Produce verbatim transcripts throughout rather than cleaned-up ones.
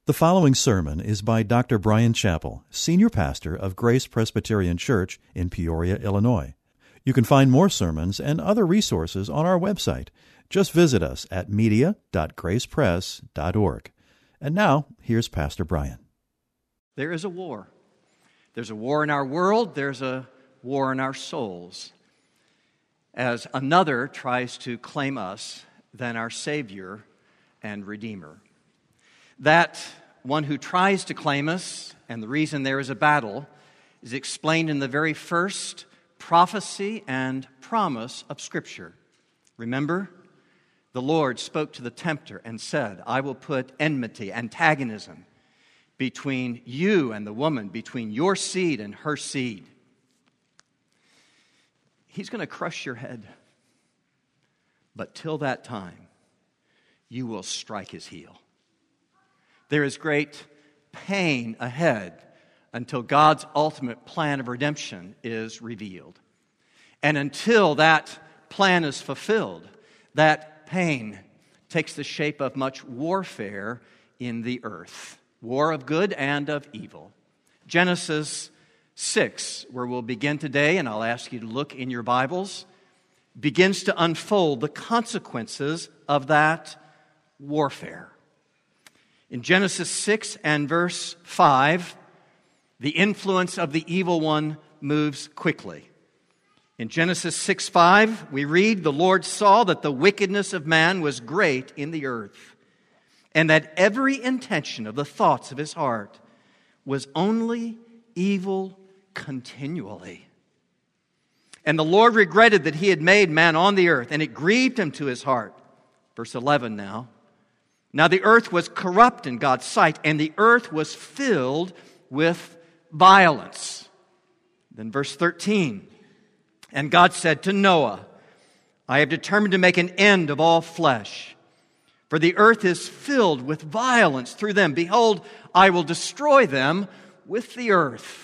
The following sermon is by Doctor Brian Chappell, Senior Pastor of Grace Presbyterian Church in Peoria, Illinois. You can find more sermons and other resources on our website. Just visit us at media dot grace press dot org. And now, here's Pastor Brian. There is a war. There's a war in our world. There's a war in our souls. As another tries to claim us than our Savior and Redeemer. That one who tries to claim us, and the reason there is a battle, is explained in the very first prophecy and promise of Scripture. Remember, the Lord spoke to the tempter and said, I will put enmity, antagonism, between you and the woman, between your seed and her seed. He's going to crush your head. But till that time, you will strike his heel. There is great pain ahead until God's ultimate plan of redemption is revealed. And until that plan is fulfilled, that pain takes the shape of much warfare in the earth. War of good and of evil. Genesis six, where we'll begin today, and I'll ask you to look in your Bibles, begins to unfold the consequences of that warfare. In Genesis six and verse five, the influence of the evil one moves quickly. In Genesis six five, we read, the Lord saw that the wickedness of man was great in the earth, and that every intention of the thoughts of his heart was only evil continually. And the Lord regretted that he had made man on the earth, and it grieved him to his heart. Verse eleven now. Now the earth was corrupt in God's sight, and the earth was filled with violence. Then verse thirteen. And God said to Noah, I have determined to make an end of all flesh, for the earth is filled with violence through them. Behold, I will destroy them with the earth.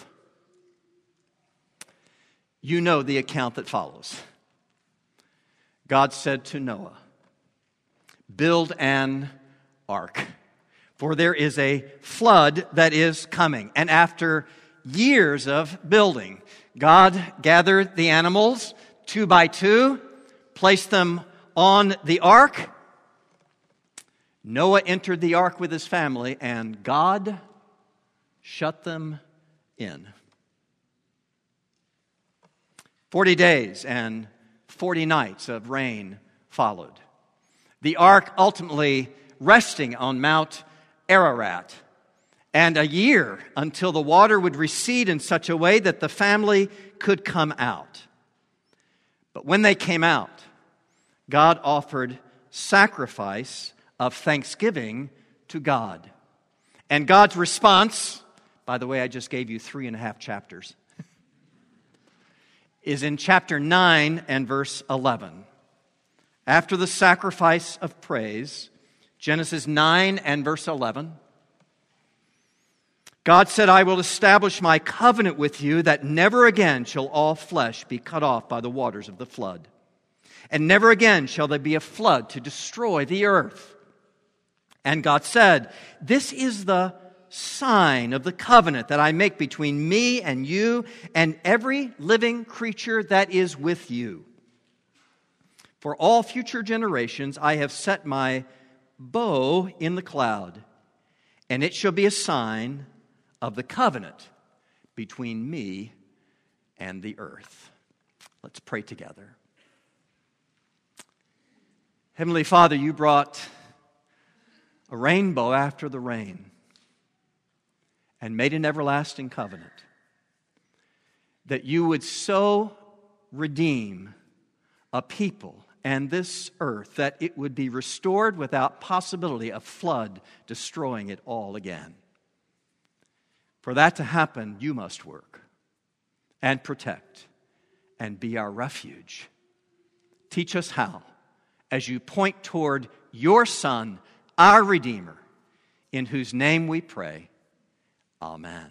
You know the account that follows. God said to Noah, build an ark, for there is a flood that is coming. And after years of building, God gathered the animals two by two, placed them on the ark. Noah entered the ark with his family, and God shut them in. Forty days and forty nights of rain followed. The ark ultimately resting on Mount Ararat, and a year until the water would recede in such a way that the family could come out. But when they came out, God offered sacrifice of thanksgiving to God. And God's response, by the way, I just gave you three and a half chapters, is in chapter nine and verse eleven. After the sacrifice of praise, Genesis nine and verse eleven, God said, I will establish my covenant with you that never again shall all flesh be cut off by the waters of the flood. And never again shall there be a flood to destroy the earth. And God said, this is the sign of the covenant that I make between me and you and every living creature that is with you. For all future generations I have set my bow in the cloud, and it shall be a sign of the covenant between me and the earth. Let's pray together. Heavenly Father, you brought a rainbow after the rain and made an everlasting covenant that you would so redeem a people and this earth that it would be restored without possibility of flood destroying it all again. For that to happen, you must work and protect and be our refuge. Teach us how, as you point toward your Son, our Redeemer, in whose name we pray. Amen.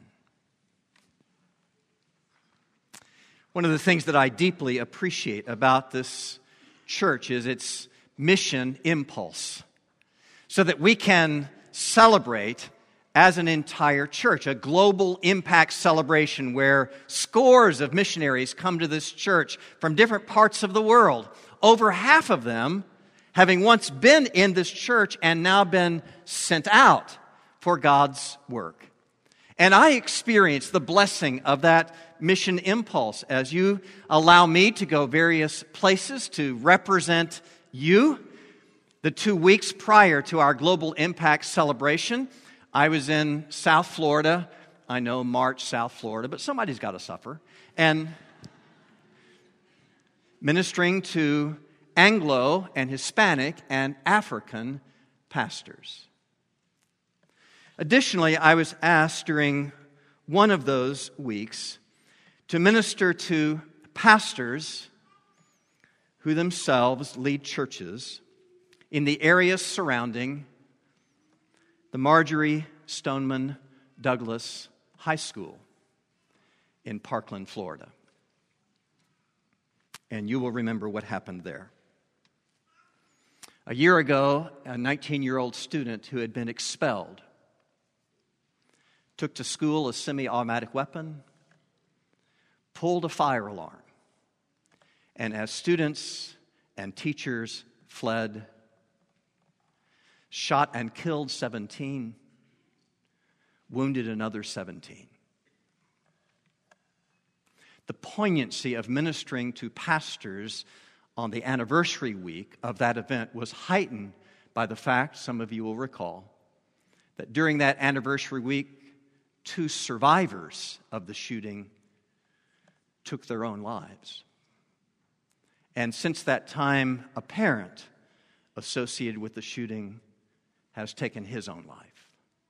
One of the things that I deeply appreciate about this church is its mission impulse, so that we can celebrate as an entire church, a global impact celebration where scores of missionaries come to this church from different parts of the world. Over half of them having once been in this church and now been sent out for God's work. And I experience the blessing of that mission impulse as you allow me to go various places to represent you. The two weeks prior to our Global Impact celebration, I was in South Florida. I know March, South Florida, but somebody's got to suffer. And ministering to Anglo and Hispanic and African pastors. Additionally, I was asked during one of those weeks to minister to pastors who themselves lead churches in the areas surrounding the Marjorie Stoneman Douglas High School in Parkland, Florida. And you will remember what happened there. A year ago, a nineteen-year-old student who had been expelled took to school a semi-automatic weapon, pulled a fire alarm, and as students and teachers fled, shot and killed seventeen, wounded another seventeen. The poignancy of ministering to pastors on the anniversary week of that event was heightened by the fact, some of you will recall, that during that anniversary week, two survivors of the shooting took their own lives. And since that time, a parent associated with the shooting has taken his own life.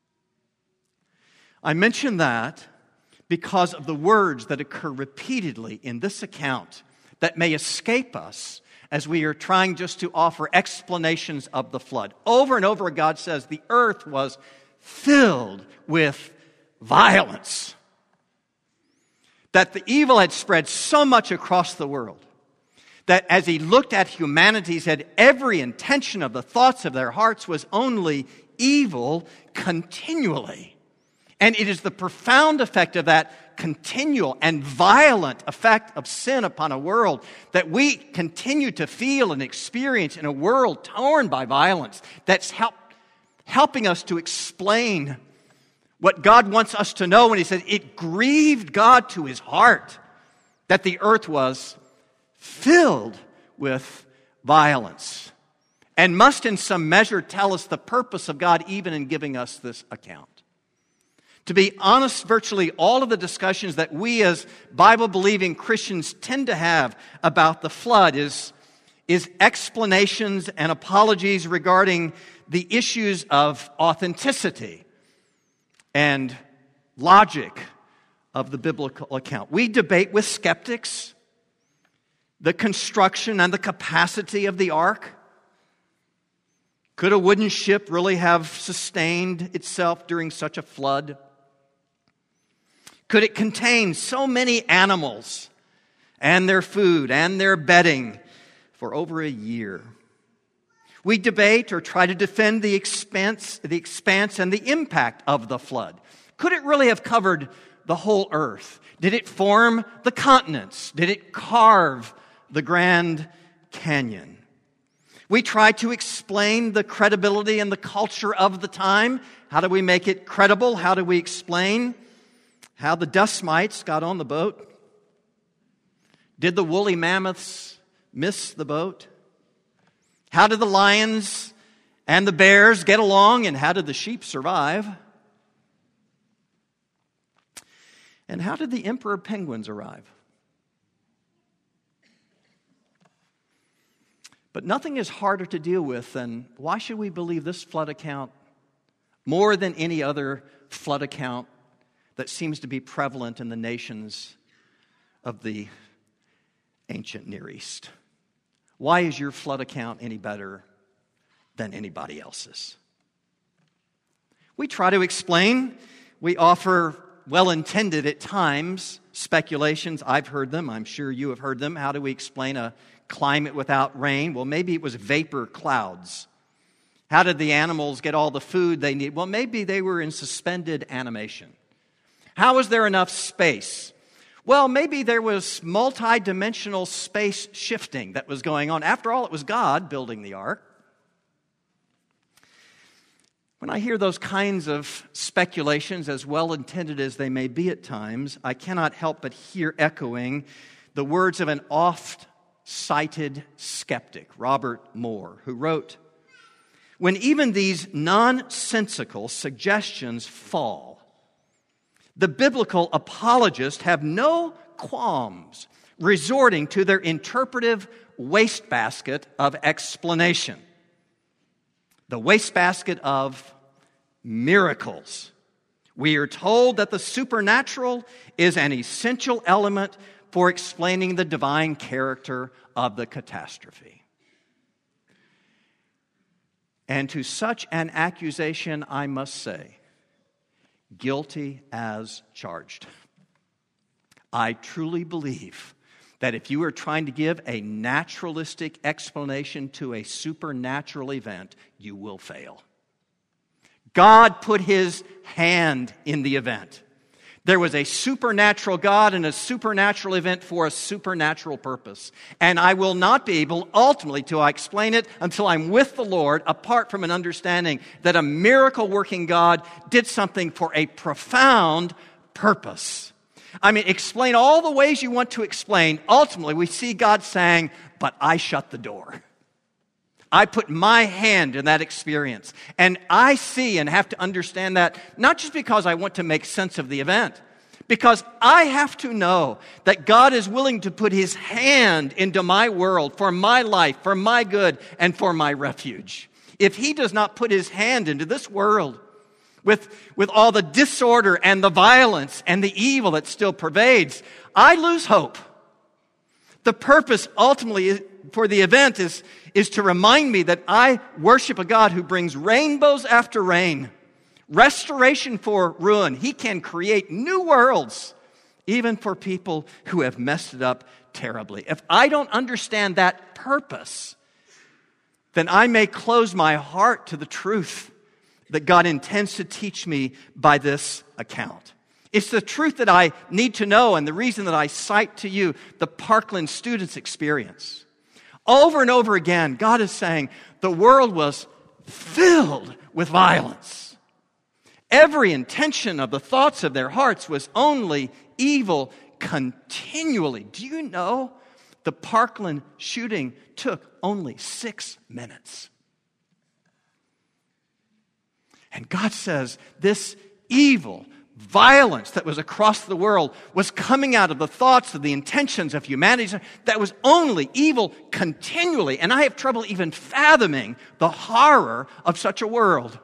I mention that because of the words that occur repeatedly in this account that may escape us as we are trying just to offer explanations of the flood. Over and over, God says the earth was filled with violence. That the evil had spread so much across the world that as he looked at humanity, he said every intention of the thoughts of their hearts was only evil continually. And it is the profound effect of that continual and violent effect of sin upon a world that we continue to feel and experience in a world torn by violence that's help, helping us to explain what God wants us to know when he said it grieved God to his heart that the earth was filled with violence, and must in some measure tell us the purpose of God even in giving us this account. To be honest, virtually all of the discussions that we as Bible-believing Christians tend to have about the flood is, is explanations and apologies regarding the issues of authenticity and logic of the biblical account. We debate with skeptics the construction and the capacity of the ark. Could a wooden ship really have sustained itself during such a flood? Could it contain so many animals and their food and their bedding for over a year? We debate or try to defend the expanse, the expanse and the impact of the flood. Could it really have covered the whole earth? Did it form the continents? Did it carve the Grand Canyon? We try to explain the credibility and the culture of the time. How do we make it credible? How do we explain how the dust mites got on the boat? Did the woolly mammoths miss the boat? How did the lions and the bears get along, and how did the sheep survive? And how did the emperor penguins arrive? But nothing is harder to deal with than why should we believe this flood account more than any other flood account that seems to be prevalent in the nations of the ancient Near East? Why is your flood account any better than anybody else's? We try to explain. We offer well-intended at times speculations. I've heard them. I'm sure you have heard them. How do we explain a climate without rain? Well, maybe it was vapor clouds How did the animals get all the food they need? Well, maybe they were in suspended animation. How was there enough space? Well, maybe there was multi-dimensional space shifting that was going on. After all, it was God building the ark. When I hear those kinds of speculations, as well-intended as they may be at times, I cannot help but hear echoing the words of an oft-cited skeptic, Robert Moore, who wrote, "When even these nonsensical suggestions fall, the biblical apologists have no qualms resorting to their interpretive wastebasket of explanation. The wastebasket of miracles. We are told that the supernatural is an essential element for explaining the divine character of the catastrophe." And to such an accusation, I must say, guilty as charged. I truly believe that if you are trying to give a naturalistic explanation to a supernatural event, you will fail. God put His hand in the event. There was a supernatural God and a supernatural event for a supernatural purpose. And I will not be able ultimately to explain it until I'm with the Lord, apart from an understanding that a miracle-working God did something for a profound purpose. I mean, explain all the ways you want to explain. Ultimately, we see God saying, but I shut the door. I put my hand in that experience. And I see and have to understand that, not just because I want to make sense of the event, because I have to know that God is willing to put His hand into my world for my life, for my good, and for my refuge. If He does not put His hand into this world, With, with all the disorder and the violence and the evil that still pervades, I lose hope. The purpose ultimately for the event is, is to remind me that I worship a God who brings rainbows after rain, restoration for ruin. He can create new worlds, even for people who have messed it up terribly. If I don't understand that purpose, then I may close my heart to the truth that God intends to teach me by this account. It's the truth that I need to know, and the reason that I cite to you the Parkland students' experience. Over and over again, God is saying the world was filled with violence. Every intention of the thoughts of their hearts was only evil continually. Do you know the Parkland shooting took only six minutes? And God says this evil, violence that was across the world was coming out of the thoughts of the intentions of humanity that was only evil continually. And I have trouble even fathoming the horror of such a world.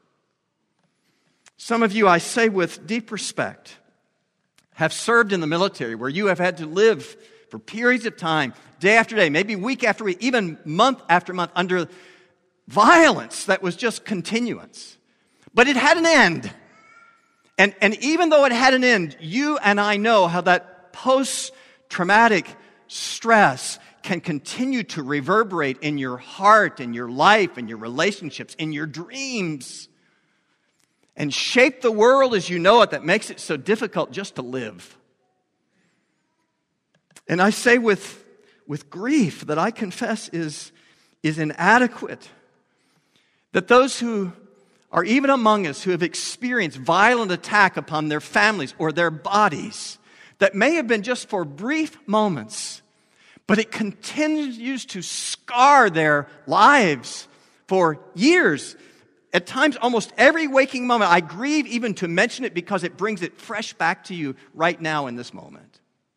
Some of you, I say with deep respect, have served in the military where you have had to live for periods of time, day after day, maybe week after week, even month after month, under violence that was just continuance. But it had an end. And, and even though it had an end, you and I know how that post-traumatic stress can continue to reverberate in your heart, in your life, in your relationships, in your dreams, and shape the world as you know it that makes it so difficult just to live. And I say with, with grief that I confess is, is inadequate, that those who are even among us who have experienced violent attack upon their families or their bodies that may have been just for brief moments, but it continues to scar their lives for years. At times, almost every waking moment, I grieve even to mention it because it brings it fresh back to you right now in this moment.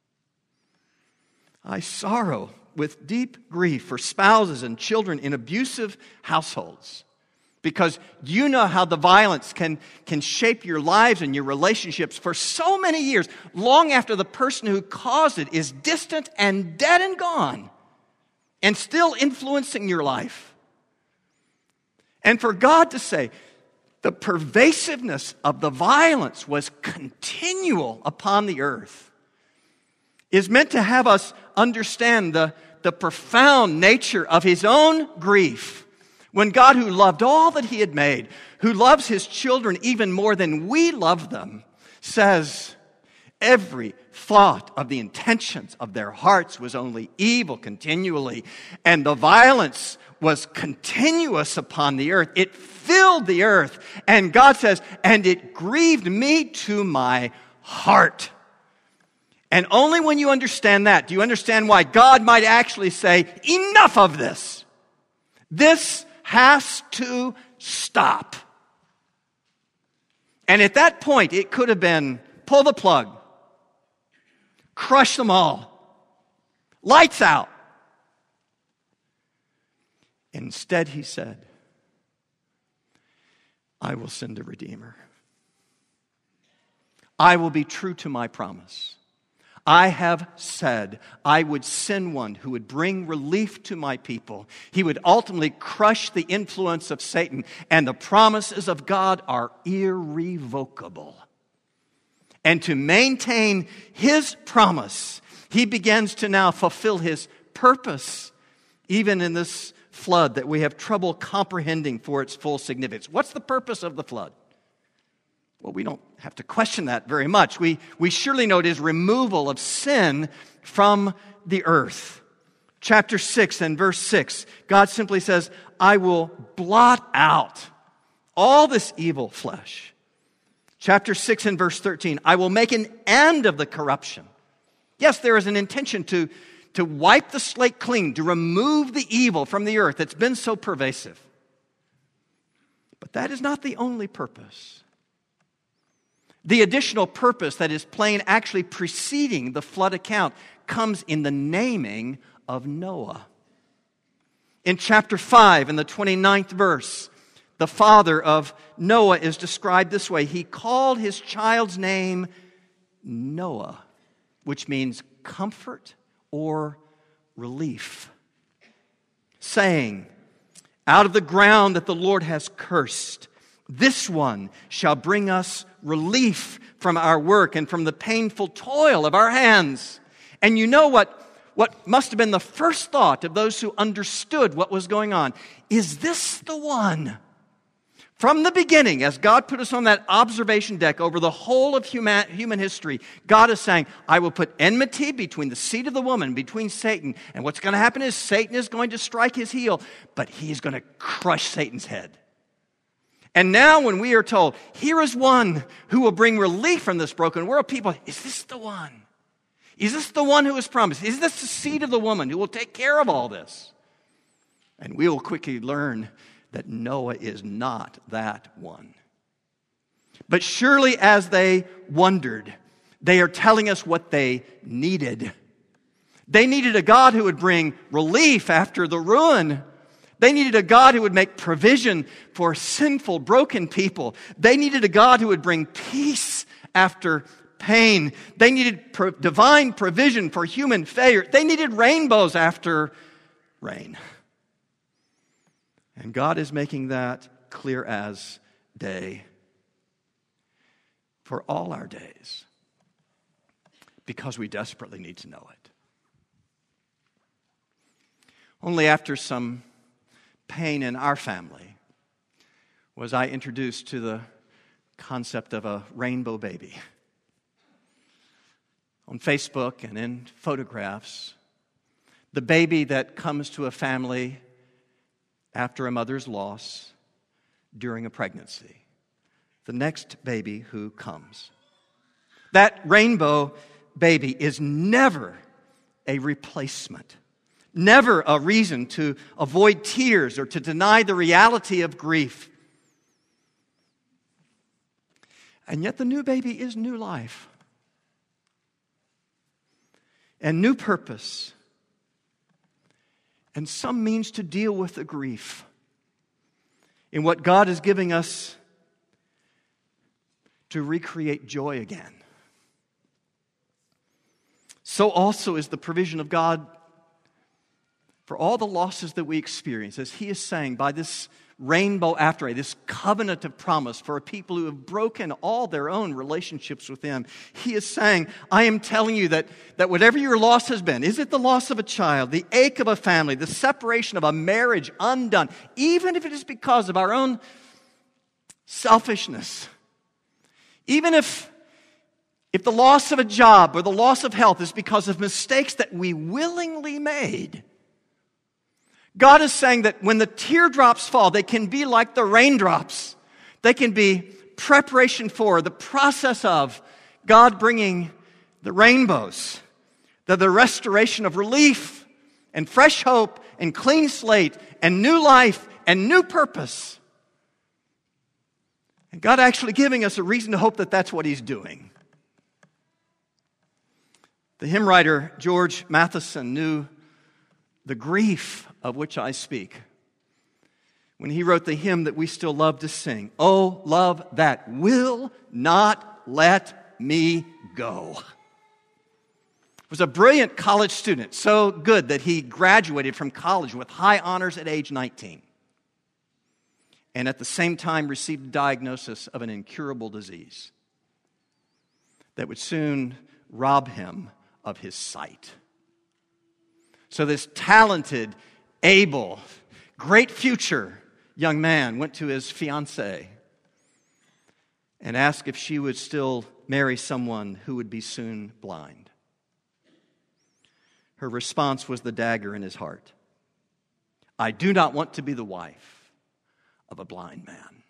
I sorrow with deep grief for spouses and children in abusive households, because you know how the violence can, can shape your lives and your relationships for so many years, long after the person who caused it is distant and dead and gone, and still influencing your life. And for God to say, the pervasiveness of the violence was continual upon the earth, is meant to have us understand the, the profound nature of His own grief When God, who loved all that he had made, who loves his children even more than we love them, says, every thought of the intentions of their hearts was only evil continually, and the violence was continuous upon the earth. It filled the earth. And God says, and it grieved me to my heart. And only when you understand that, do you understand why God might actually say, enough of this. This has to stop. And at that point, it could have been pull the plug, crush them all, lights out. Instead, he said, I will send a Redeemer. I will be true to my promise. I have said I would send one who would bring relief to my people. He would ultimately crush the influence of Satan, and the promises of God are irrevocable. And to maintain his promise, he begins to now fulfill his purpose, even in this flood that we have trouble comprehending for its full significance. What's the purpose of the flood? Well, we don't have to question that very much. We, we surely know it is removal of sin from the earth. Chapter six and verse six, God simply says, I will blot out all this evil flesh. Chapter six and verse thirteen, I will make an end of the corruption. Yes, there is an intention to, to wipe the slate clean, to remove the evil from the earth that's been so pervasive. But that is not the only purpose. The additional purpose that is plain actually preceding the flood account comes in the naming of Noah. In chapter five, in the twenty-ninth verse, the father of Noah is described this way. He called his child's name Noah, which means comfort or relief, saying, out of the ground that the Lord has cursed, this one shall bring us relief from our work and from the painful toil of our hands. And you know what, what must have been the first thought of those who understood what was going on? Is this the one? From the beginning, as God put us on that observation deck over the whole of human, human history, God is saying, I will put enmity between the seed of the woman, between Satan. And what's going to happen is Satan is going to strike his heel, but he's going to crush Satan's head. And now when we are told, here is one who will bring relief from this broken world, people, is this the one? Is this the one who is promised? Is this the seed of the woman who will take care of all this? And we will quickly learn that Noah is not that one. But surely as they wondered, they are telling us what they needed. They needed a God who would bring relief after the ruin. They needed a God who would make provision for sinful, broken people. They needed a God who would bring peace after pain. They needed pro- divine provision for human failure. They needed rainbows after rain. And God is making that clear as day for all our days, because we desperately need to know it. Only after some pain in our family was I introduced to the concept of a rainbow baby. On Facebook and in photographs, the baby that comes to a family after a mother's loss during a pregnancy. The next baby who comes. That rainbow baby is never a replacement. Never a reason to avoid tears or to deny the reality of grief. And yet the new baby is new life. And new purpose. And some means to deal with the grief in what God is giving us to recreate joy again. So also is the provision of God for all the losses that we experience, as he is saying, by this rainbow after rain, this covenant of promise for a people who have broken all their own relationships with him, he is saying, I am telling you that, that whatever your loss has been, is it the loss of a child, the ache of a family, the separation of a marriage undone, even if it is because of our own selfishness, even if, if the loss of a job or the loss of health is because of mistakes that we willingly made, God is saying that when the teardrops fall, they can be like the raindrops. They can be preparation for the process of God bringing the rainbows, the, the restoration of relief and fresh hope and clean slate and new life and new purpose. And God actually giving us a reason to hope that that's what he's doing. The hymn writer George Matheson knew the grief of which I speak when he wrote the hymn that we still love to sing, "Oh, love that will not let me go." He was a brilliant college student, so good that he graduated from college with high honors at age nineteen, and at the same time received a diagnosis of an incurable disease that would soon rob him of his sight. So this talented, able, great future young man went to his fiancée and asked if she would still marry someone who would be soon blind. Her response was the dagger in his heart. "I do not want to be the wife of a blind man."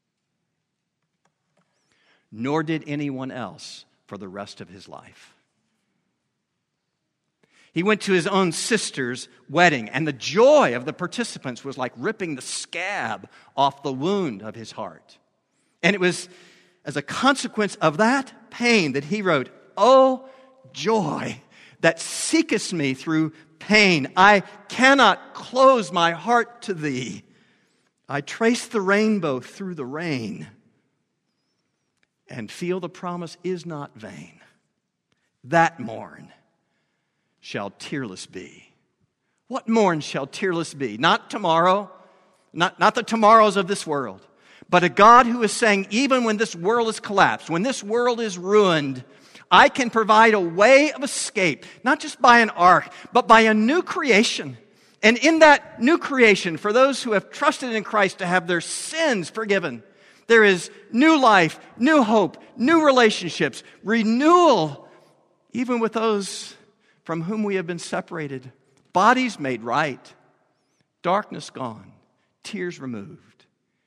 Nor did anyone else for the rest of his life. He went to his own sister's wedding, and the joy of the participants was like ripping the scab off the wound of his heart. And it was as a consequence of that pain that he wrote, "Oh, joy that seekest me through pain. I cannot close my heart to thee. I trace the rainbow through the rain and feel the promise is not vain. That morn shall tearless be." What morn shall tearless be? Not tomorrow, not, not the tomorrows of this world, but a God who is saying, even when this world is collapsed, when this world is ruined, I can provide a way of escape, not just by an ark, but by a new creation. And in that new creation, for those who have trusted in Christ to have their sins forgiven, there is new life, new hope, new relationships, renewal, even with those from whom we have been separated, bodies made right, darkness gone, tears removed.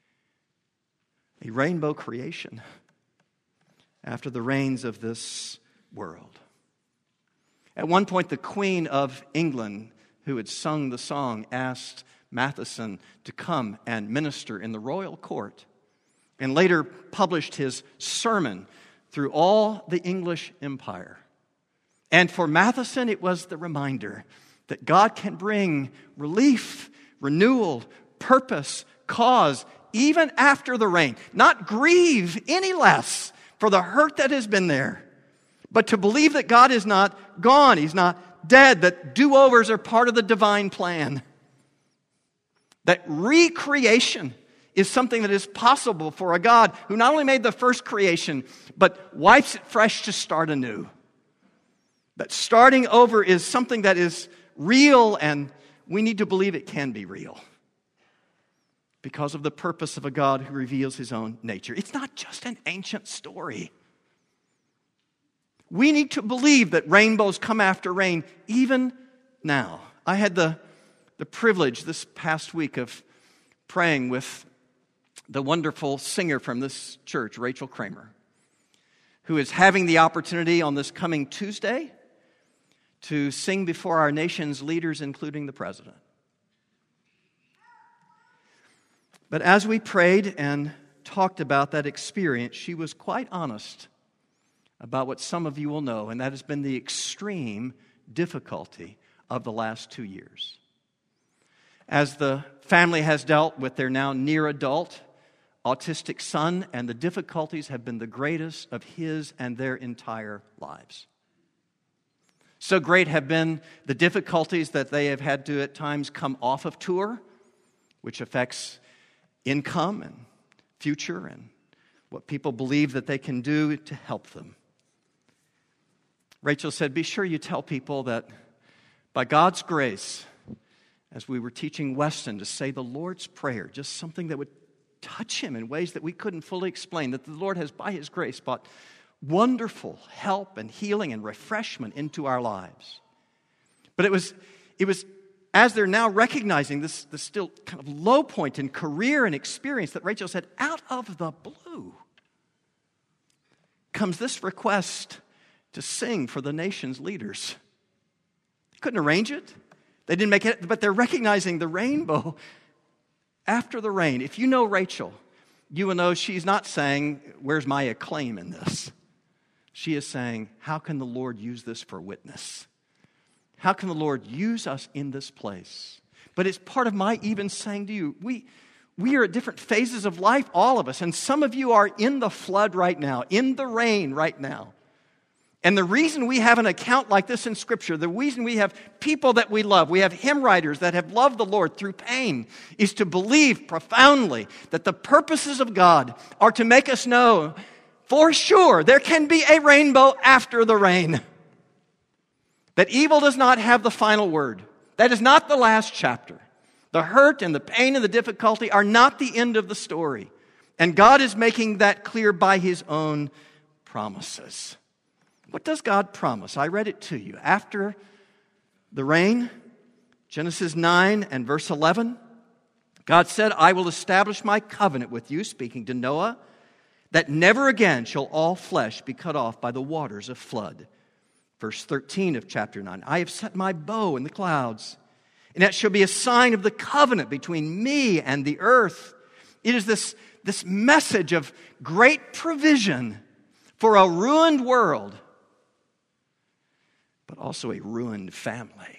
A rainbow creation after the rains of this world. At one point, the Queen of England, who had sung the song, asked Matheson to come and minister in the royal court, and later published his sermon through all the English empire. And for Matheson, it was the reminder that God can bring relief, renewal, purpose, cause, even after the rain. Not grieve any less for the hurt that has been there, but to believe that God is not gone, he's not dead, that do-overs are part of the divine plan. That recreation is something that is possible for a God who not only made the first creation, but wipes it fresh to start anew. That starting over is something that is real, and we need to believe it can be real because of the purpose of a God who reveals his own nature. It's not just an ancient story. We need to believe that rainbows come after rain even now. I had the, the privilege this past week of praying with the wonderful singer from this church, Rachel Kramer, who is having the opportunity on this coming Tuesday to sing before our nation's leaders, including the president. But as we prayed and talked about that experience, she was quite honest about what some of you will know, and that has been the extreme difficulty of the last two years. As the family has dealt with their now near-adult autistic son, and the difficulties have been the greatest of his and their entire lives. So great have been the difficulties that they have had to at times come off of tour, which affects income and future and what people believe that they can do to help them. Rachel said, be sure you tell people that by God's grace, as we were teaching Weston to say the Lord's Prayer, just something that would touch him in ways that we couldn't fully explain, that the Lord has, by His grace, brought wonderful help and healing and refreshment into our lives. But it was, it was as they're now recognizing this, this still kind of low point in career and experience that Rachel said, out of the blue comes this request to sing for the nation's leaders. They couldn't arrange it. They didn't make it, but they're recognizing the rainbow after the rain. If you know Rachel, you will know she's not saying, where's my acclaim in this? She is saying, how can the Lord use this for witness? How can the Lord use us in this place? But it's part of my even saying to you, we, we are at different phases of life, all of us, and some of you are in the flood right now, in the rain right now. And the reason we have an account like this in Scripture, the reason we have people that we love, we have hymn writers that have loved the Lord through pain, is to believe profoundly that the purposes of God are to make us know for sure there can be a rainbow after the rain. That evil does not have the final word. That is not the last chapter. The hurt and the pain and the difficulty are not the end of the story. And God is making that clear by His own promises. What does God promise? I read it to you. After the rain, Genesis nine and verse eleven, God said, I will establish my covenant with you, speaking to Noah, that never again shall all flesh be cut off by the waters of flood. Verse thirteen of chapter nine, I have set my bow in the clouds, and that shall be a sign of the covenant between me and the earth. It is this, this message of great provision for a ruined world, but also a ruined family.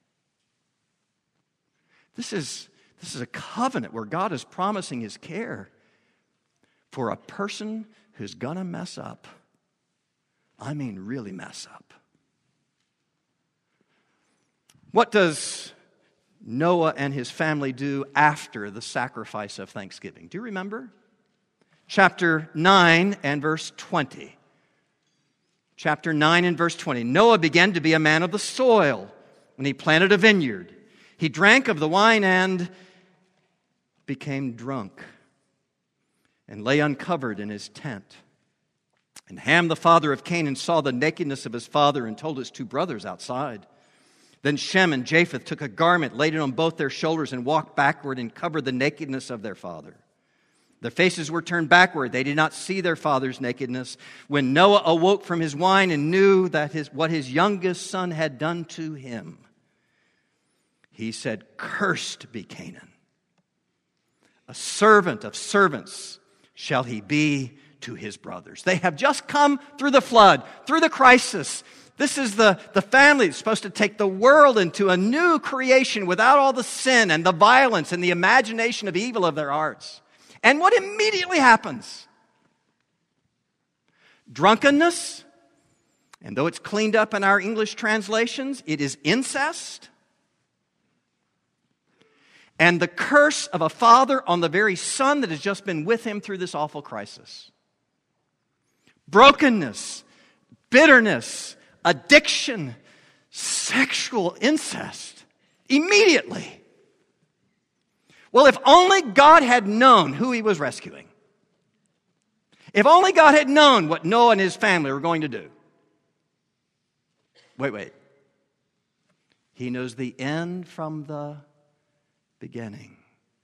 This is, this is a covenant where God is promising His care for a person who's gonna mess up. I mean, really mess up. What does Noah and his family do after the sacrifice of Thanksgiving? Do you remember? Chapter nine and verse twenty. Chapter nine and verse twenty. Noah began to be a man of the soil when he planted a vineyard. He drank of the wine and became drunk and lay uncovered in his tent. And Ham, the father of Canaan, saw the nakedness of his father and told his two brothers outside. Then Shem and Japheth took a garment, laid it on both their shoulders, and walked backward and covered the nakedness of their father. Their faces were turned backward. They did not see their father's nakedness. When Noah awoke from his wine and knew that his, what his youngest son had done to him, he said, cursed be Canaan. A servant of servants shall he be to his brothers. They have just come through the flood, through the crisis. This is the, the family that's supposed to take the world into a new creation without all the sin and the violence and the imagination of evil of their hearts. And what immediately happens? Drunkenness, and though it's cleaned up in our English translations, it is incest. And the curse of a father on the very son that has just been with him through this awful crisis. Brokenness, bitterness, addiction, sexual incest, immediately. Well, if only God had known who He was rescuing. If only God had known what Noah and his family were going to do. Wait, wait. He knows the end from the beginning.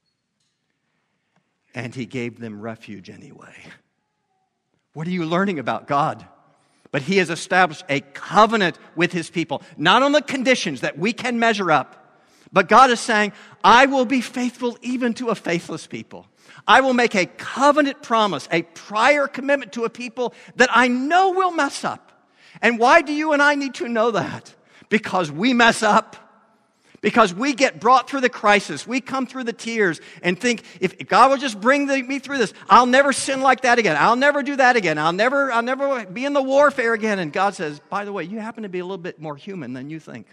And He gave them refuge anyway. What are you learning about God? But He has established a covenant with His people, not on the conditions that we can measure up, but God is saying, I will be faithful even to a faithless people. I will make a covenant promise, a prior commitment to a people that I know will mess up. And why do you and I need to know that? Because we mess up. Because we get brought through the crisis. We come through the tears and think, if God will just bring the, me through this, I'll never sin like that again. I'll never do that again. I'll never, I'll never be in the warfare again. And God says, by the way, you happen to be a little bit more human than you think.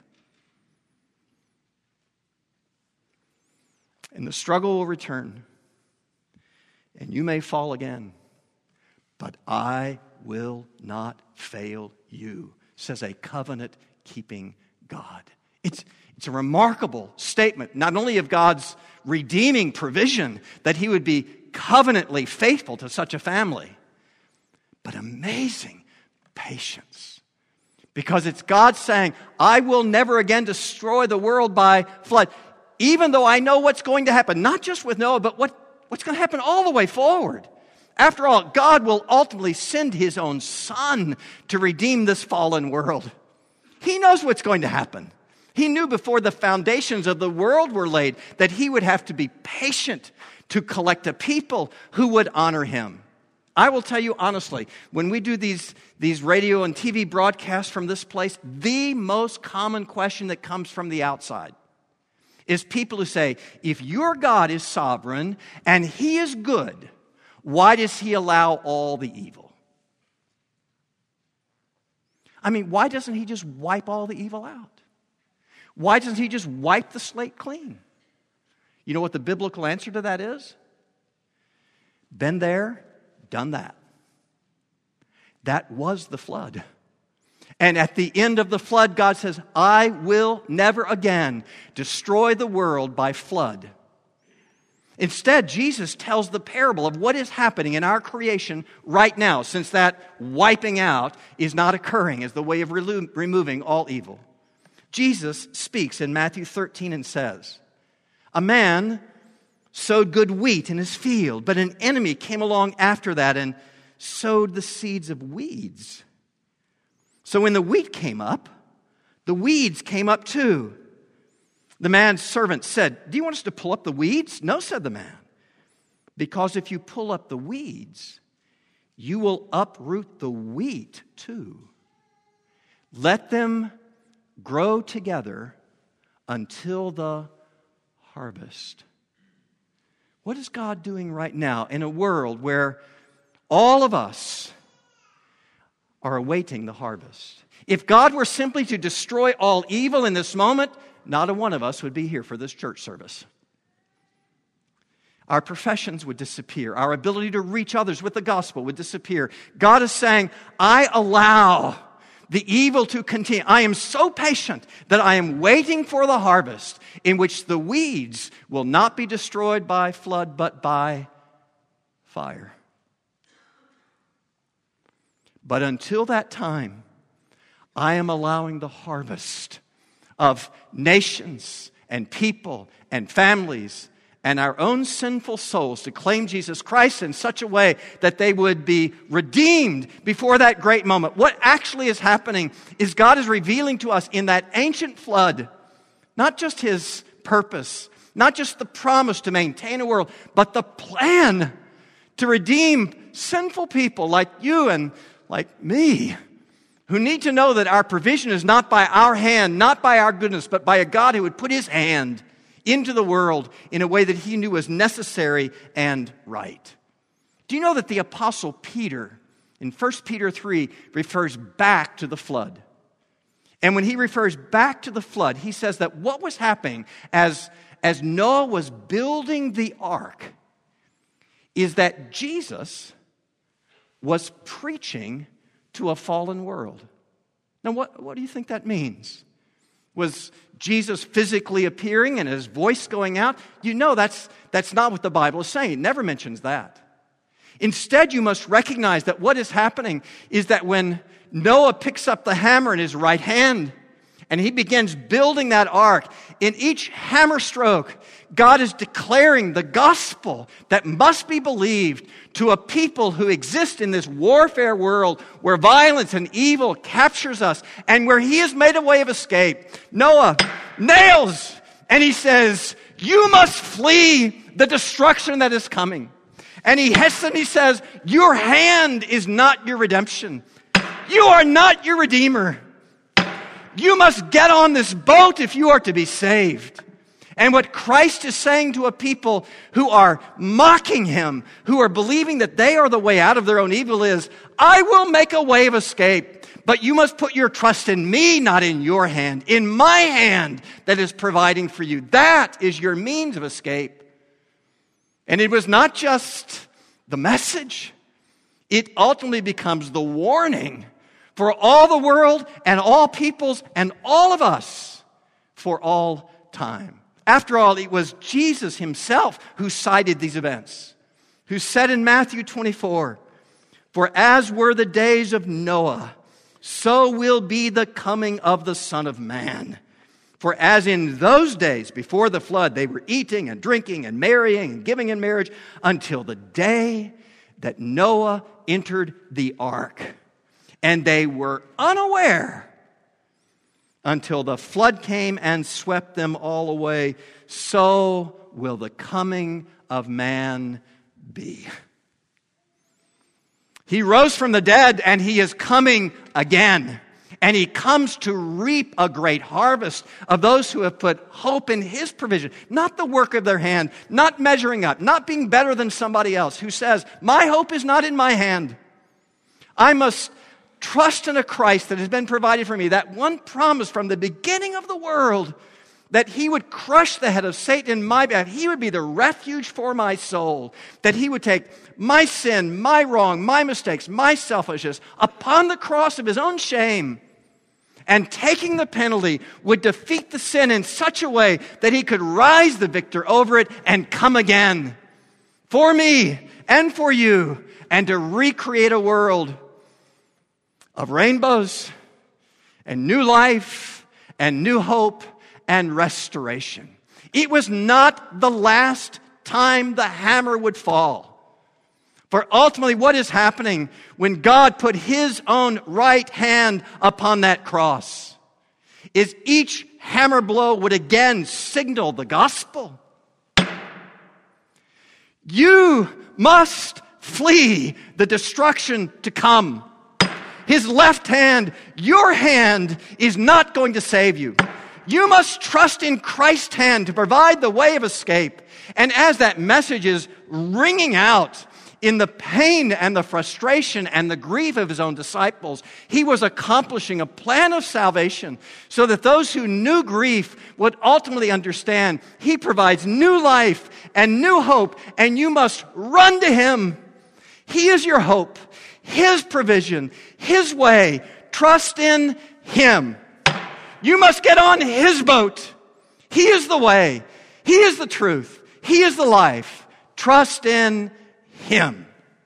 And the struggle will return. And you may fall again. But I will not fail you, says a covenant-keeping God. It's It's a remarkable statement, not only of God's redeeming provision, that he would be covenantly faithful to such a family, but amazing patience. Because it's God saying, I will never again destroy the world by flood, even though I know what's going to happen, not just with Noah, but what, what's going to happen all the way forward. After all, God will ultimately send his own Son to redeem this fallen world. He knows what's going to happen. He knew before the foundations of the world were laid that he would have to be patient to collect a people who would honor him. I will tell you honestly, when we do these, these radio and T V broadcasts from this place, the most common question that comes from the outside is people who say, if your God is sovereign and he is good, why does he allow all the evil? I mean, why doesn't he just wipe all the evil out? Why doesn't he just wipe the slate clean? You know what the biblical answer to that is? Been there, done that. That was the flood. And at the end of the flood, God says, I will never again destroy the world by flood. Instead, Jesus tells the parable of what is happening in our creation right now, since that wiping out is not occurring as the way of relo- removing all evil. Jesus speaks in Matthew thirteen and says, a man sowed good wheat in his field, but an enemy came along after that and sowed the seeds of weeds. So when the wheat came up, the weeds came up too. The man's servant said, do you want us to pull up the weeds? No, said the man, because if you pull up the weeds, you will uproot the wheat too. Let them grow together until the harvest. What is God doing right now in a world where all of us are awaiting the harvest? If God were simply to destroy all evil in this moment, not a one of us would be here for this church service. Our professions would disappear. Our ability to reach others with the gospel would disappear. God is saying, I allow the evil to continue. I am so patient that I am waiting for the harvest in which the weeds will not be destroyed by flood, but by fire. But until that time, I am allowing the harvest of nations and people and families and our own sinful souls to claim Jesus Christ in such a way that they would be redeemed before that great moment. What actually is happening is God is revealing to us in that ancient flood, not just his purpose, not just the promise to maintain a world, but the plan to redeem sinful people like you and like me, who need to know that our provision is not by our hand, not by our goodness, but by a God who would put his hand into the world in a way that he knew was necessary and right. Do you know that the Apostle Peter, in First Peter three, refers back to the flood? And when he refers back to the flood, he says that what was happening as, as Noah was building the ark is that Jesus was preaching to a fallen world. Now, what, what do you think that means? Was Jesus physically appearing and his voice going out? You know that's, that's not what the Bible is saying. It never mentions that. Instead, you must recognize that what is happening is that when Noah picks up the hammer in his right hand and he begins building that ark, in each hammer stroke, God is declaring the gospel that must be believed to a people who exist in this warfare world where violence and evil captures us and where he has made a way of escape. Noah nails and he says, you must flee the destruction that is coming. And he hits and he says, your hand is not your redemption. You are not your redeemer. You must get on this boat if you are to be saved. And what Christ is saying to a people who are mocking him, who are believing that they are the way out of their own evil is, I will make a way of escape, but you must put your trust in me, not in your hand, in my hand that is providing for you. That is your means of escape. And it was not just the message. It ultimately becomes the warning for all the world and all peoples and all of us for all time. After all, it was Jesus himself who cited these events, who said in Matthew twenty-four, for as were the days of Noah, so will be the coming of the Son of Man. For as in those days before the flood, they were eating and drinking and marrying and giving in marriage until the day that Noah entered the ark. And they were unaware until the flood came and swept them all away. So will the coming of man be. He rose from the dead and he is coming again. And he comes to reap a great harvest of those who have put hope in his provision. Not the work of their hand, not measuring up, not being better than somebody else who says, my hope is not in my hand. I must trust in a Christ that has been provided for me. That one promise from the beginning of the world that he would crush the head of Satan in my behalf. He would be the refuge for my soul. That he would take my sin, my wrong, my mistakes, my selfishness upon the cross of his own shame. And taking the penalty would defeat the sin in such a way that he could rise the victor over it and come again. For me and for you. And to recreate a world of rainbows and new life and new hope and restoration. It was not the last time the hammer would fall. For ultimately what is happening when God put his own right hand upon that cross is each hammer blow would again signal the gospel. You must flee the destruction to come. His left hand, your hand, is not going to save you. You must trust in Christ's hand to provide the way of escape. And as that message is ringing out in the pain and the frustration and the grief of his own disciples, he was accomplishing a plan of salvation so that those who knew grief would ultimately understand he provides new life and new hope, and you must run to him. He is your hope, his provision, his way. Trust in him. You must get on his boat. He is the way. He is the truth. He is the life. Trust in him.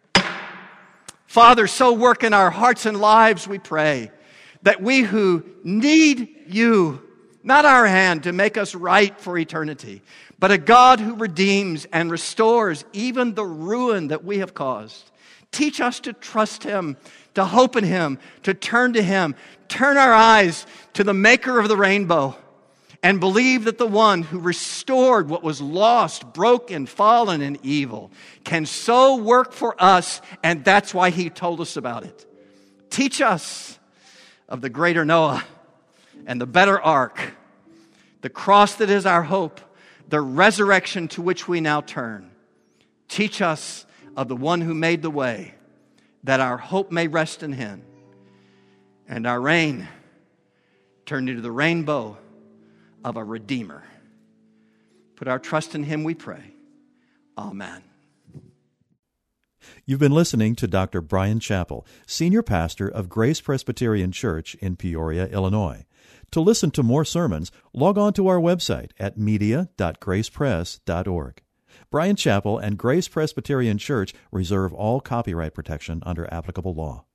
Father, so work in our hearts and lives, we pray, that we who need you, not our hand to make us right for eternity, but a God who redeems and restores even the ruin that we have caused. Teach us to trust him, to hope in him, to turn to him, turn our eyes to the maker of the rainbow, and believe that the one who restored what was lost, broken, fallen, and evil can so work for us, and that's why he told us about it. Teach us of the greater Noah and the better ark, the cross that is our hope, the resurrection to which we now turn. Teach us of the one who made the way, that our hope may rest in him, and our rain turned into the rainbow of a Redeemer. Put our trust in him, we pray. Amen. You've been listening to Doctor Bryan Chapell, Senior Pastor of Grace Presbyterian Church in Peoria, Illinois. To listen to more sermons, log on to our website at media dot grace press dot org. Bryan Chapell and Grace Presbyterian Church reserve all copyright protection under applicable law.